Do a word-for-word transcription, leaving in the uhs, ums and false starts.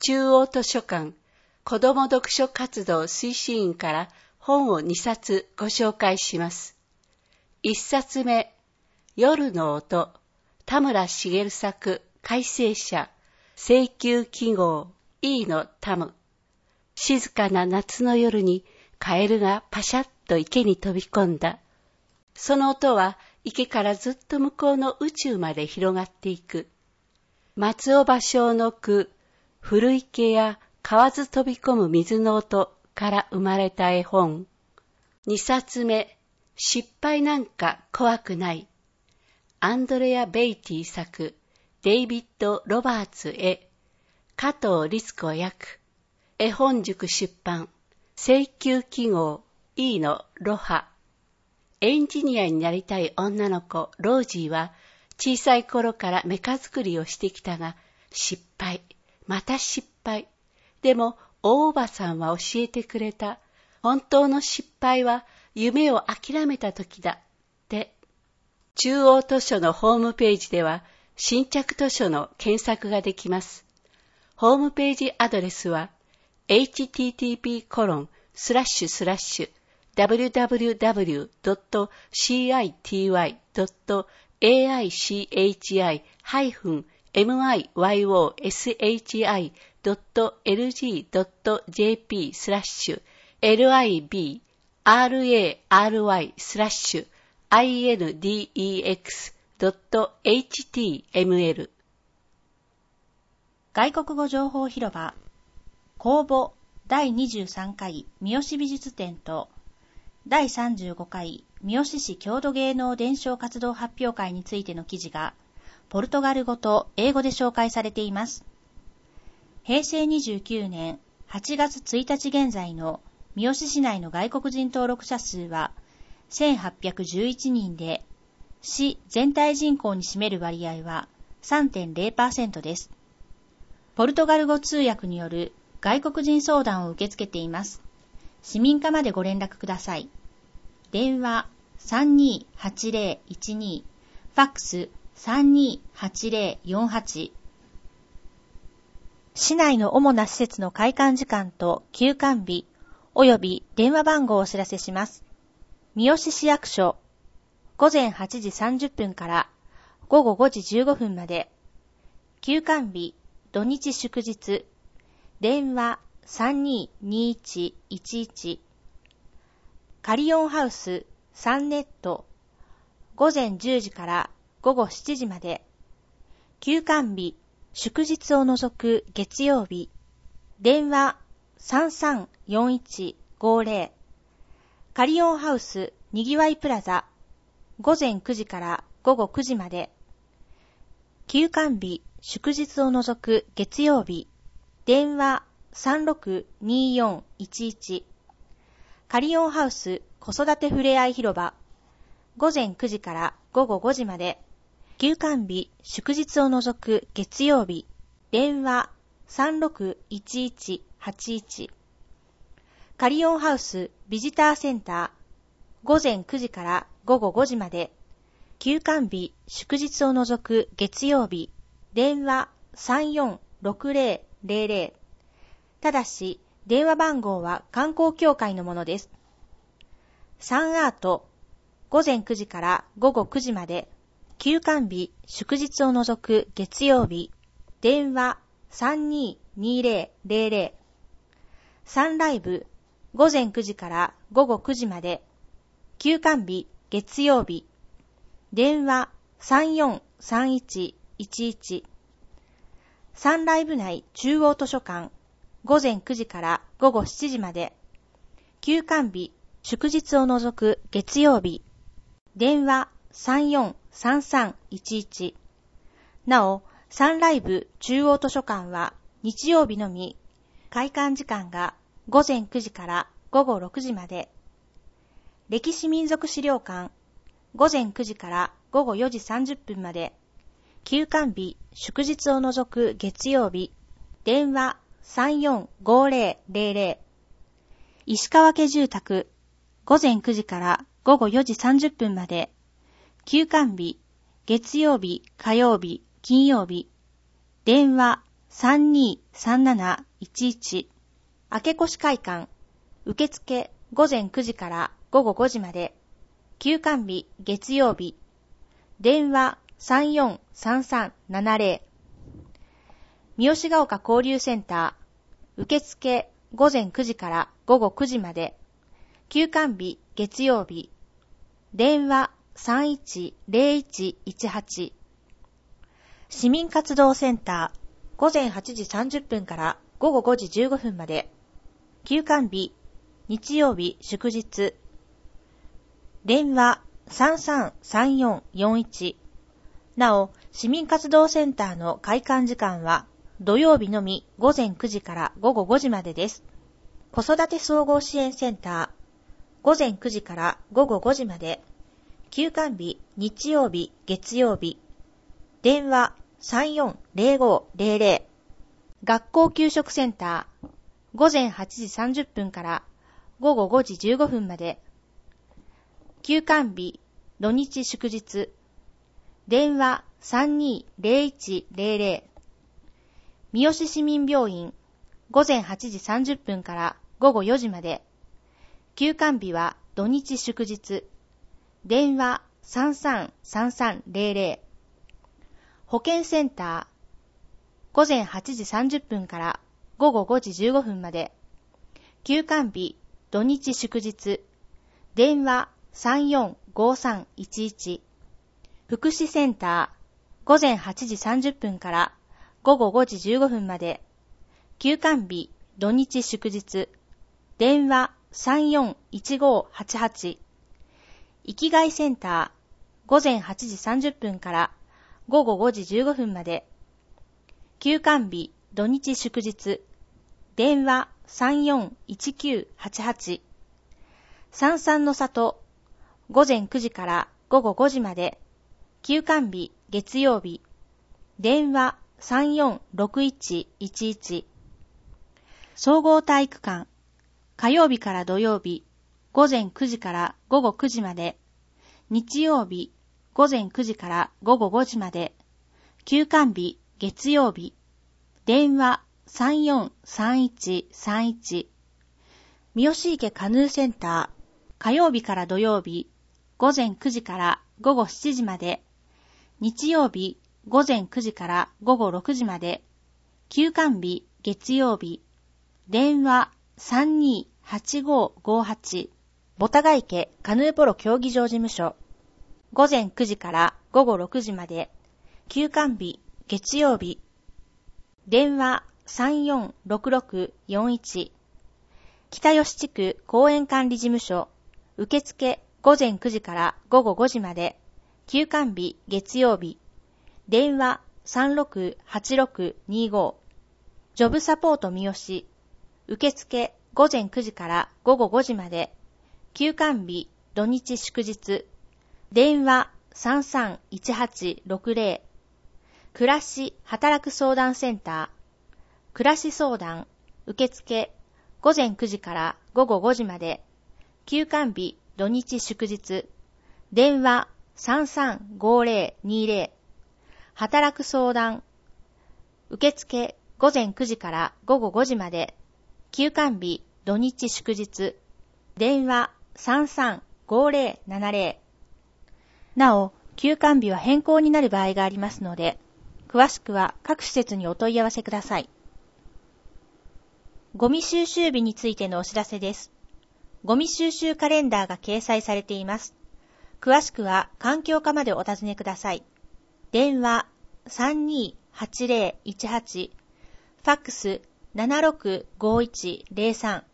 中央図書館子ども読書活動推進員から本をにさつご紹介します。いっさつめ、夜の音、田村茂作改正者、請求記号 E のタム。静かな夏の夜にカエルがパシャッと池に飛び込んだ。その音は池からずっと向こうの宇宙まで広がっていく。松尾芭蕉の句、古池や河津飛び込む水の音から生まれた絵本。にさつめ、失敗なんか怖くない。アンドレア・ベイティ作、デイビッド・ロバーツ絵、加藤律子訳、絵本塾出版、請求記号 E のロハ。エンジニアになりたい女の子、ロージーは、小さい頃からメカ作りをしてきたが、失敗、また失敗。でも、大おばさんは教えてくれた。本当の失敗は、夢を諦めた時だ。って。中央図書のホームページでは、新着図書の検索ができます。ホームページアドレスは、エイチティーティーピーコロンスラッシュスラッシュダブリュダブリュダブリュドットシーアイティーワイドットエーアイシーエイチアイハイフンエムアイワイオーエスエイチアイドットエルジードットジェーピースラッシュエルアイビーアールエーアールワイスラッシュアイエヌディーイーエックスドットエイチティーエムエル。 外国語情報広場公募だいにじゅうさんかい三好美術展とだいさんじゅうごかい三好市郷土芸能伝承活動発表会についての記事がポルトガル語と英語で紹介されています。へいせいにじゅうきゅうねんはちがつついたち現在の三好市内の外国人登録者数はせんはっぴゃくじゅういちにんで、市全体人口に占める割合は さんてんゼロパーセント です。ポルトガル語通訳による外国人相談を受け付けています。市民課までご連絡ください。電話 さんにーはちぜろいちに、ファックス さんにーはちぜろよんはち。市内の主な施設の開館時間と休館日および電話番号をお知らせします。三好市役所、ごぜんはちじさんじゅっぷんからごごごじじゅうごふんまで。休館日、土日祝日、電話 さんにーにいちいちいち。カリオンハウスサンネット、ごぜんじゅうじからごごしちじまで。休館日、祝日を除く月曜日、電話さんさんよんいちごぜろ。カリオンハウスにぎわいプラザ、ごぜんくじからごごくじまで。休館日、祝日を除く月曜日、電話さんろくによんいちいち。カリオンハウス子育てふれあい広場、ごぜんくじからごごごじまで。休館日、祝日を除く月曜日、電話さんろくいちいちはちいち。カリオンハウスビジターセンター、ごぜんくじからごごごじまで。休館日、祝日を除く月曜日、電話さんよんろくぜろぜろぜろ。ただし、電話番号は観光協会のものです。サンアート、ごぜんくじからごごくじまで。休館日、祝日を除く月曜日、電話さんにーにぜろぜろぜろ。サンライブ、ごぜんくじからごごくじまで。休館日、月曜日、電話さんよんさんいちいちいち。サンライブ内中央図書館、ごぜんくじからごごしちじまで。休館日、祝日を除く月曜日、電話さんよんさんさんいちいち。なお、サンライブ中央図書館は日曜日のみ、開館時間がごぜんくじからごごろくじまで。歴史民俗資料館、ごぜんくじからごごよじさんじゅっぷんまで。休館日、祝日を除く月曜日、電話さんよんごぜろぜろぜろ。石川家住宅、ごぜんくじからごごよじさんじゅっぷんまで。休館日、月曜日、火曜日、金曜日、電話さんにーさんなないちいち。明け越会館。受付午前くじから午後ごじまで。休館日月曜日。電話さんよんさんさんななぜろ。三好ヶ丘交流センター。受付午前くじから午後くじまで。休館日月曜日。電話さんいちぜろいちいちはち。市民活動センター。午前はちじさんじゅっぷんから午後ごじじゅうごふんまで。休館日日曜日祝日。電話さんさんさんよんよんいち。なお、市民活動センターの開館時間は土曜日のみ午前くじから午後ごじまでです。子育て総合支援センター。午前くじから午後ごじまで。休館日日曜日月曜日。電話さんよんぜろごぜろぜろ。学校給食センター。午前はちじさんじゅっぷんから午後ごじじゅうごふんまで。休館日土日祝日。電話さんにーぜろいちぜろぜろ。三好市民病院。午前はちじさんじゅっぷんから午後よじまで。休館日は土日祝日。電話さんさんさんさんぜろぜろ。保健センター。午前はちじさんじゅっぷんから午後ごじじゅうごふんまで。休館日土日祝日。電話さんよんごさんいちいち。福祉センター。午前はちじさんじゅっぷんから午後ごじじゅうごふんまで。休館日土日祝日。電話さんよんいちごはちはち。生きがいセンター。午前はちじさんじゅっぷんから午後ごじじゅうごふんまで。休館日土日祝日。電話さんよんいちきゅうはちはち。さんさんの里。午前くじから午後ごじまで。休館日月曜日。電話さんよんろくいちいちいち。総合体育館。火曜日から土曜日。午前くじから午後くじまで。日曜日。午前くじから午後ごじまで。休館日月曜日。電話さんよんさんいちさんいち。三好池カヌーセンター。火曜日から土曜日。午前くじから午後しちじまで。日曜日。午前くじから午後ろくじまで。休館日月曜日。電話さんにーはちごごはち。ボタガ池カヌーポロ競技場事務所。午前くじから午後ろくじまで。休館日月曜日。電話さんよんろくろくよんいち。北吉地区公園管理事務所。受付午前くじから午後ごじまで。休館日月曜日。電話さんろくはちろくにご。ジョブサポート三好。受付午前くじから午後ごじまで。休館日土日祝日。電話さんさんいちはちろくぜろ。暮らし働く相談センター。暮らし相談。受付午前くじから午後ごじまで。休館日土日祝日。電話さんさんごぜろにぜろ。働く相談。受付午前くじから午後ごじまで。休館日土日祝日。電話さんさんごぜろななぜろ。なお、休館日は変更になる場合がありますので、詳しくは各施設にお問い合わせください。ゴミ収集日についてのお知らせです。ゴミ収集カレンダーが掲載されています。詳しくは環境課までお尋ねください。電話さんにーはちぜろいちはち、ファックスななろくごいちぜろさん。